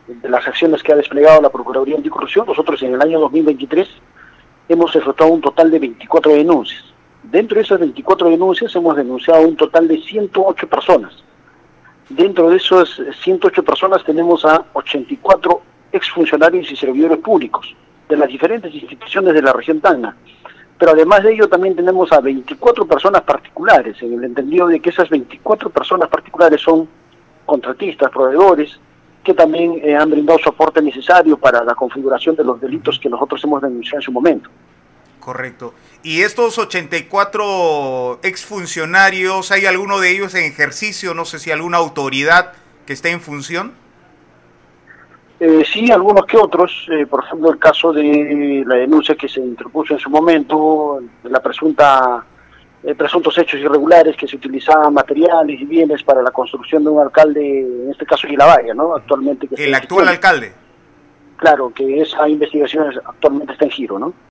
de las acciones que ha desplegado la Procuraduría Anticorrupción, nosotros en el año 2023 hemos efectuado un total de 24 denuncias. Dentro de esas 24 denuncias hemos denunciado un total de 108 personas. Dentro de esas 108 personas tenemos a 84 exfuncionarios y servidores públicos de las diferentes instituciones de la región Tacna. Pero además de ello también tenemos a 24 personas particulares, en el entendido de que esas 24 personas particulares son contratistas, proveedores, que también han brindado su aporte necesario para la configuración de los delitos que nosotros hemos denunciado en su momento. Correcto. ¿Y estos 84 exfuncionarios, hay alguno de ellos en ejercicio, no sé si alguna autoridad que esté en función? Sí, algunos que otros, por ejemplo el caso de la denuncia que se interpuso en su momento, de la presuntos hechos irregulares que se utilizaban materiales y bienes para la construcción de un alcalde, en este caso Guilavaya, ¿no? Actualmente. ¿El actual alcalde? Claro, que esa investigación actualmente está en giro, ¿no?